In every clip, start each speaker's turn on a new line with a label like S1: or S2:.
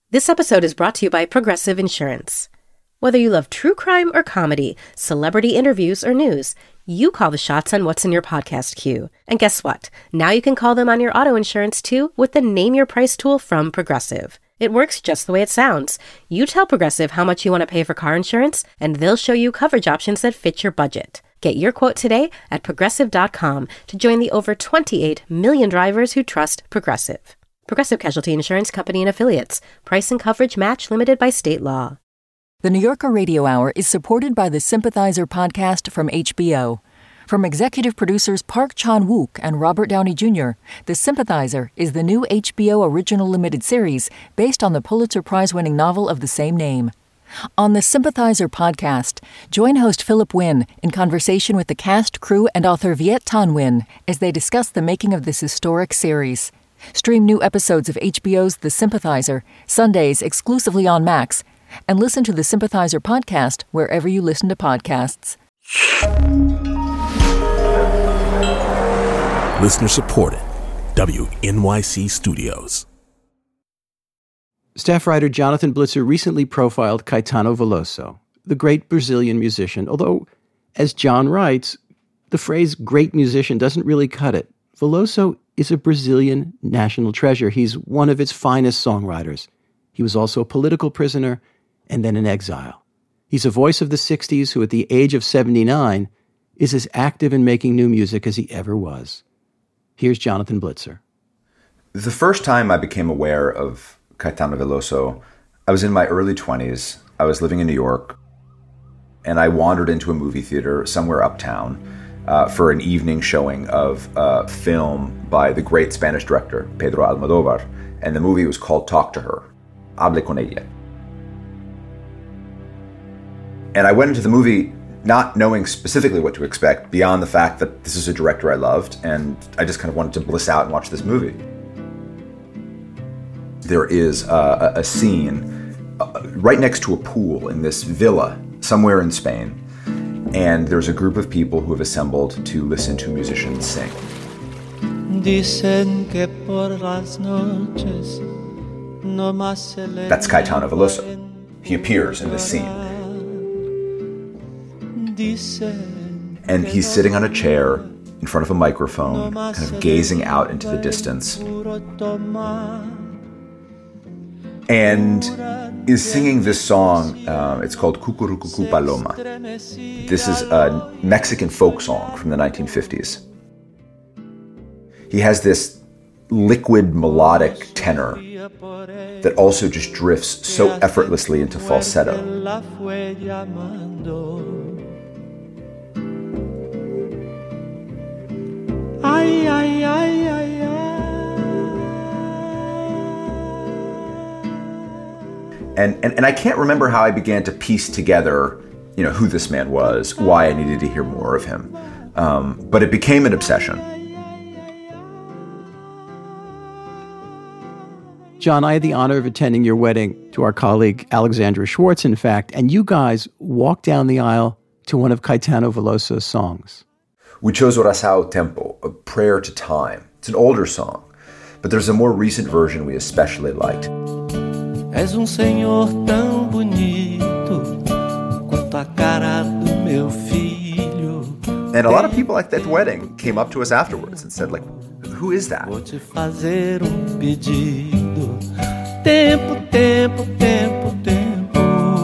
S1: This episode is brought to you by Progressive Insurance. Whether you love true crime or comedy, celebrity interviews or news, you call the shots on what's in your podcast queue. And guess what? Now you can call them on your auto insurance too with the Name Your Price tool from Progressive. It works just the way it sounds. You tell Progressive how much you want to pay for car insurance, and they'll show you coverage options that fit your budget. Get your quote today at Progressive.com to join the over 28 million drivers who trust Progressive. Progressive Casualty Insurance Company and Affiliates. Price and coverage match limited by state law.
S2: The New Yorker Radio Hour is supported by the Sympathizer podcast from HBO. From executive producers Park Chan-wook and Robert Downey Jr., The Sympathizer is the new HBO original limited series based on the Pulitzer Prize-winning novel of the same name. On the Sympathizer podcast, join host Philip Wynn in conversation with the cast, crew, and author Viet Thanh Nguyen as they discuss the making of this historic series. Stream new episodes of HBO's The Sympathizer, Sundays exclusively on Max, and listen to the Sympathizer podcast wherever you listen to podcasts.
S3: Listener supported. WNYC Studios.
S4: Staff writer Jonathan Blitzer recently profiled Caetano Veloso, the great Brazilian musician, although, as John writes, the phrase great musician doesn't really cut it. Veloso is a Brazilian national treasure. He's one of its finest songwriters. He was also a political prisoner and then in exile. He's a voice of the 60s who, at the age of 79, is as active in making new music as he ever was. Here's Jonathan Blitzer.
S5: The first time I became aware of Caetano Veloso, I was in my early 20s. I was living in New York, and I wandered into a movie theater somewhere uptown for an evening showing of a film by the great Spanish director, Pedro Almodóvar, and the movie was called Talk to Her, Hable con ella. And I went into the movie not knowing specifically what to expect beyond the fact that this is a director I loved, and I just kind of wanted to bliss out and watch this movie. There is a scene right next to a pool in this villa somewhere in Spain, and there's a group of people who have assembled to listen to musicians sing. That's Caetano Veloso. He appears in this scene. And he's sitting on a chair in front of a microphone, kind of gazing out into the distance, and is singing this song. It's called Cucurucucu Paloma. This is a Mexican folk song from the 1950s. He has this liquid melodic tenor that also just drifts so effortlessly into falsetto. And I can't remember how I began to piece together, who this man was, why I needed to hear more of him. But it became an obsession.
S4: John, I had the honor of attending your wedding to our colleague Alexandra Schwartz, in fact, and you guys walked down the aisle to one of Caetano Veloso's songs.
S5: We chose Oração ao Tempo, a prayer to time. It's an older song, but there's a more recent version we especially liked.
S6: És senhor tão bonito quanto a cara do meu filho.
S5: And a lot of people at that wedding came up to us afterwards and said, who is that?
S6: Vou te fazer pedido. Tempo, tempo, tempo, tempo.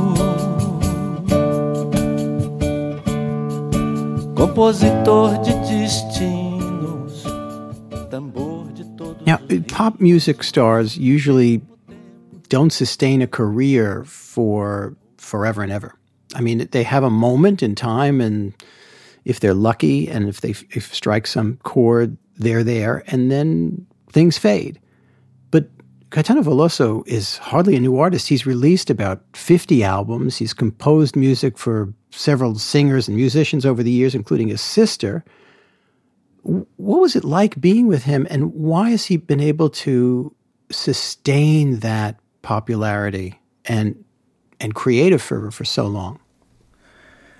S6: Compositor de destinos. Tambor de todos.
S4: Now, pop music stars usually don't sustain a career for forever and ever. I mean, they have a moment in time, and if they're lucky and if they strike some chord, they're there, and then things fade. But Caetano Veloso is hardly a new artist. He's released about 50 albums. He's composed music for several singers and musicians over the years, including his sister. What was it like being with him, and why has he been able to sustain that popularity and creative fervor for so long?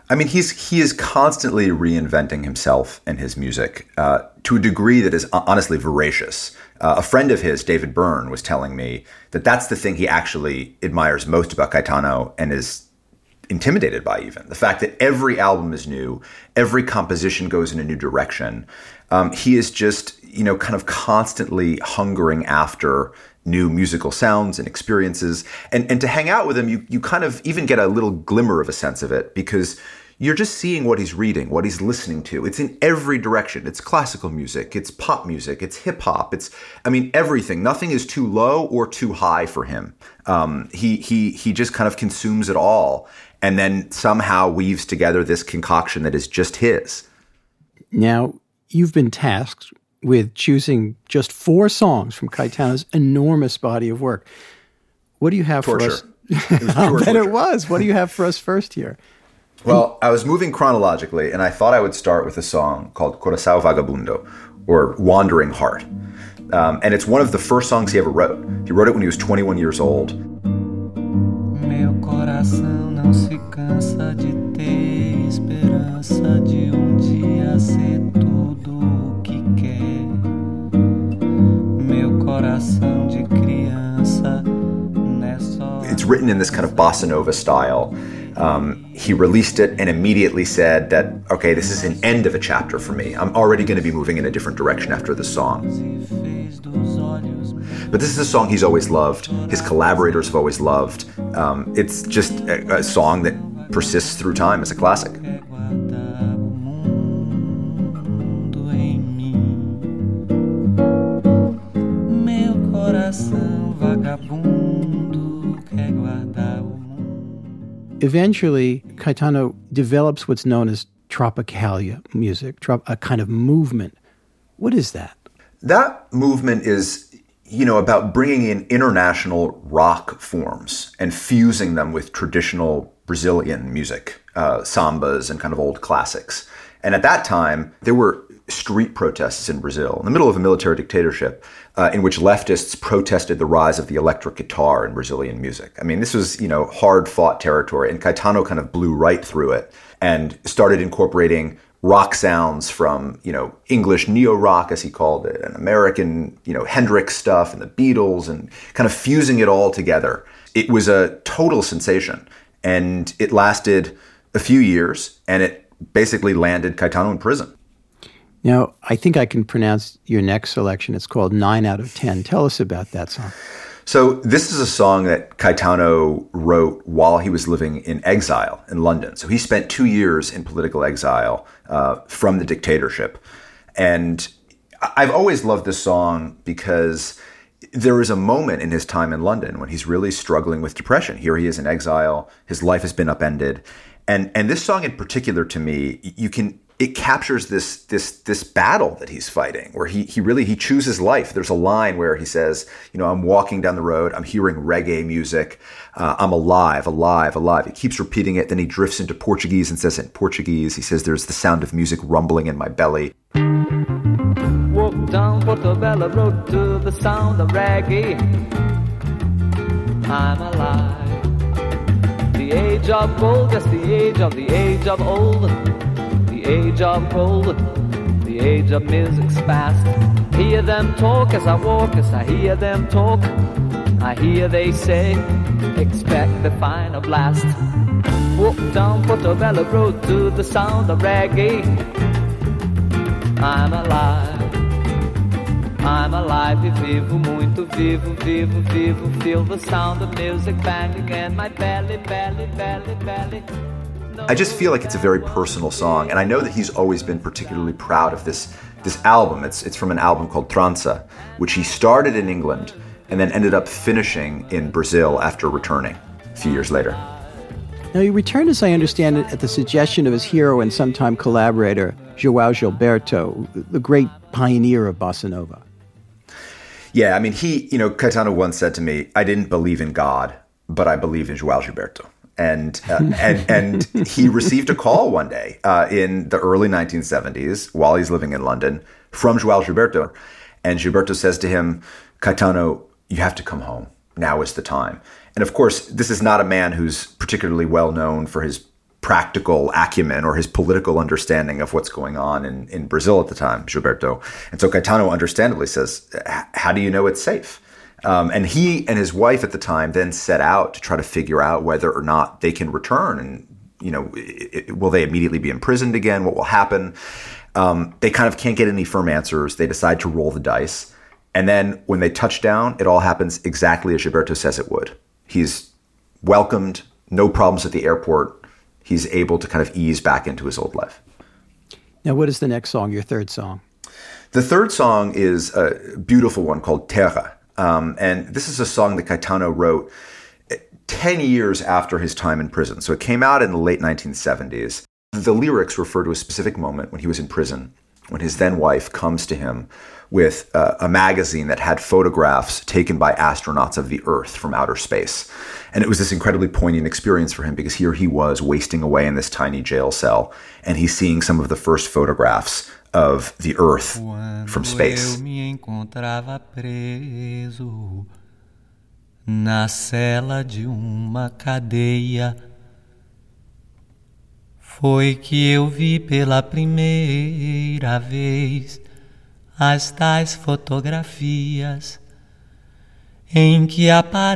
S5: I mean, he is constantly reinventing himself and his music to a degree that is honestly voracious. A friend of his, David Byrne, was telling me that that's the thing he actually admires most about Caetano and is intimidated by even. The fact that every album is new, every composition goes in a new direction. He is just, kind of constantly hungering after new musical sounds and experiences. And to hang out with him, you kind of even get a little glimmer of a sense of it because you're just seeing what he's reading, what he's listening to. It's in every direction. It's classical music, it's pop music, it's hip hop, everything. Nothing is too low or too high for him. He just kind of consumes it all and then somehow weaves together this concoction that is just his.
S4: Now, you've been tasked with choosing just 4 songs from Caetano's enormous body of work. What do you have for us? I bet it was. What do you have for us first here?
S5: Well, I was moving chronologically, and I thought I would start with a song called Coração Vagabundo, or Wandering Heart. And it's one of the first songs he ever wrote. He wrote it when he was 21 years old.
S6: Meu coração não se cansa de ter esperança de dia ser tudo o que quer. Meu coração de criança não é só.
S5: It's written in this kind of bossa nova style. He released it and immediately said that, okay, this is an end of a chapter for me. I'm already going to be moving in a different direction after this song. But this is a song he's always loved. His collaborators have always loved. It's just a song that persists through time as a classic.
S4: Eventually, Caetano develops what's known as tropicalia music, a kind of movement. What is that?
S5: That movement is, about bringing in international rock forms and fusing them with traditional Brazilian music, sambas and kind of old classics. And at that time, there were street protests in Brazil, in the middle of a military dictatorship, in which leftists protested the rise of the electric guitar in Brazilian music. I mean, this was, hard-fought territory, and Caetano kind of blew right through it and started incorporating rock sounds from, English neo-rock, as he called it, and American, Hendrix stuff and the Beatles, and kind of fusing it all together. It was a total sensation, and it lasted a few years, and it basically landed Caetano in prison.
S4: Now, I think I can pronounce your next selection. It's called 9 out of 10. Tell us about that song.
S5: So this is a song that Caetano wrote while he was living in exile in London. So he spent 2 years in political exile from the dictatorship. And I've always loved this song because there is a moment in his time in London when he's really struggling with depression. Here he is in exile. His life has been upended. And this song in particular, to me, it captures this battle that he's fighting, where he chooses life. There's a line where he says, I'm walking down the road, I'm hearing reggae music, I'm alive, alive, alive. He keeps repeating it, then he drifts into Portuguese and says it in Portuguese. He says, there's the sound of music rumbling in my belly.
S6: Walk down Portobello Road to the sound of reggae. I'm alive. The age of gold, yes, the age of old. The age of gold, the age of music's past. Hear them talk as I walk, as I hear them talk. I hear they say, expect the final blast. Walk down Portobello Road to the sound of reggae. I'm alive. I'm alive e vivo, muito vivo, vivo, vivo. Feel the sound of music banging in my belly, belly, belly, belly.
S5: I just feel like it's a very personal song, and I know that he's always been particularly proud of this album. It's from an album called Trança, which he started in England and then ended up finishing in Brazil after returning a few years later.
S4: Now, he returned, as I understand it, at the suggestion of his hero and sometime collaborator, João Gilberto, the great pioneer of bossa nova.
S5: Yeah, I mean, Caetano once said to me, I didn't believe in God, but I believe in João Gilberto. And he received a call one day in the early 1970s while he's living in London from João Gilberto. And Gilberto says to him, Caetano, you have to come home. Now is the time. And of course, this is not a man who's particularly well known for his practical acumen or his political understanding of what's going on in Brazil at the time, Gilberto. And so Caetano understandably says, how do you know it's safe? And he and his wife at the time then set out to try to figure out whether or not they can return. And, will they immediately be imprisoned again? What will happen? They kind of can't get any firm answers. They decide to roll the dice. And then when they touch down, it all happens exactly as Gilberto says it would. He's welcomed, no problems at the airport. He's able to kind of ease back into his old life.
S4: Now, what is the next song, your third song?
S5: The third song is a beautiful one called Terra. And this is a song that Caetano wrote 10 years after his time in prison. So it came out in the late 1970s. The lyrics refer to a specific moment when he was in prison, when his then wife comes to him with a magazine that had photographs taken by astronauts of the Earth from outer space. And it was this incredibly poignant experience for him because here he was wasting away in this tiny jail cell, and he's seeing some of the first photographs of the Earth from space.
S7: Na cela de uma cadeia, foi que eu vi pela primeira vez as tais fotografias em que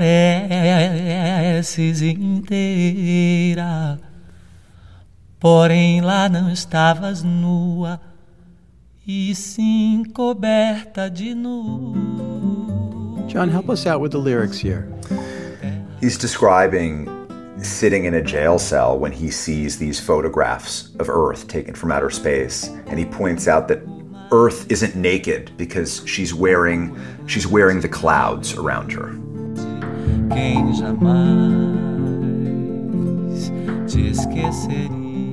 S7: apareces inteira, porém lá não estavas nua, e sim coberta de nu.
S4: John, help us out with the lyrics here.
S5: He's describing sitting in a jail cell when he sees these photographs of Earth taken from outer space, and he points out that Earth isn't naked because she's wearing the clouds around her.
S7: Quem jamais te esqueceria.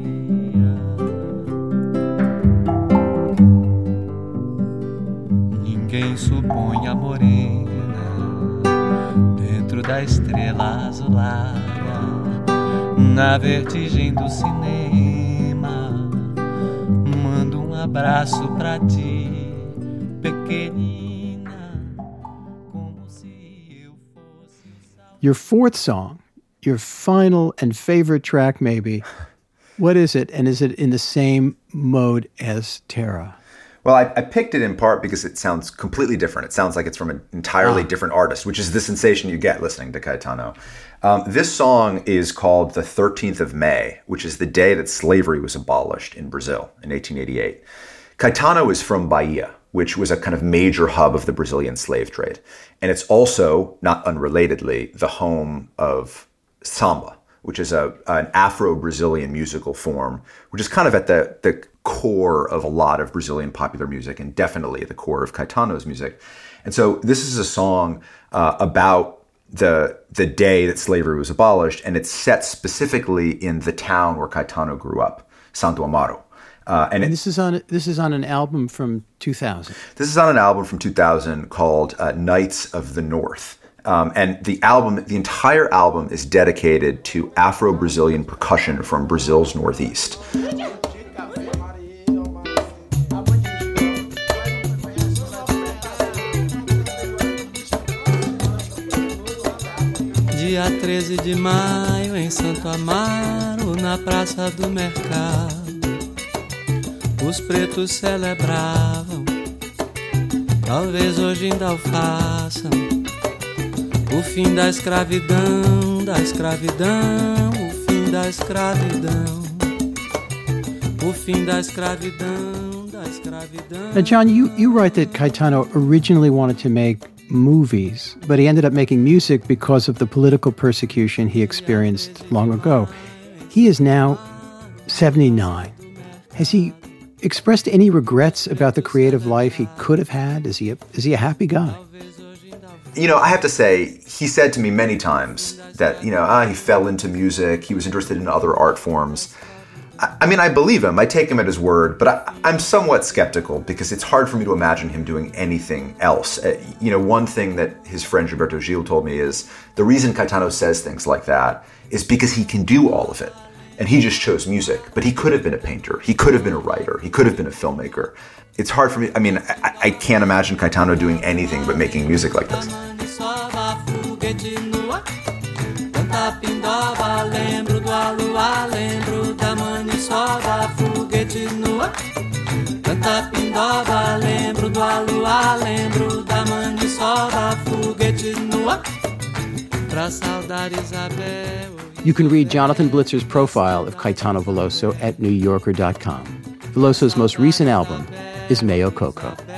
S7: Ninguém supõe a morena dentro da estrela azulada, na vertigem do cinema. Mando abraço pra ti, pequenina, como se eu fosse.
S4: Your fourth song, your final and favorite track maybe, what is it? And is it in the same mode as Terra?
S5: Well, I picked it in part because it sounds completely different. It sounds like it's from an entirely different artist, which is the sensation you get listening to Caetano. This song is called The 13th of May, which is the day that slavery was abolished in Brazil in 1888. Caetano is from Bahia, which was a kind of major hub of the Brazilian slave trade. And it's also, not unrelatedly, the home of samba, which is an Afro-Brazilian musical form, which is kind of at the core of a lot of Brazilian popular music and definitely at the core of Caetano's music. And so this is a song about the day that slavery was abolished, and it's set specifically in the town where Caetano grew up, Santo Amaro. And
S4: this is on an album from 2000.
S5: This is on an album from 2000 called Nights of the North. And the entire album is dedicated to Afro-Brazilian percussion from Brazil's Northeast.
S7: Dia 13 de maio em Santo Amaro, na Praça do Mercado, os pretos celebravam, talvez hoje ainda o façam, o fim da escravidão, o fim da escravidão, o fim da escravidão,
S4: Now, John, you write that Caetano originally wanted to make movies, but he ended up making music because of the political persecution he experienced long ago. He is now 79. Has he expressed any regrets about the creative life he could have had? Is he a happy guy?
S5: You know, I have to say, he said to me many times that, he fell into music, he was interested in other art forms. I mean, I believe him, I take him at his word, but I'm somewhat skeptical because it's hard for me to imagine him doing anything else. One thing that his friend Gilberto Gil told me is the reason Caetano says things like that is because he can do all of it. And he just chose music, but he could have been a painter, he could have been a writer, he could have been a filmmaker. It's hard for me, I can't imagine Caetano doing anything but making music like this.
S7: Canta pindoba, lembro do aluá, lembro da maniçoba, foguete no ar. Canta pindoba, lembro do aluá, lembro da maniçoba, foguete no ar. Pra saudar Isabel.
S4: You can read Jonathan Blitzer's profile of Caetano Veloso at NewYorker.com. Veloso's most recent album is Meio Coco.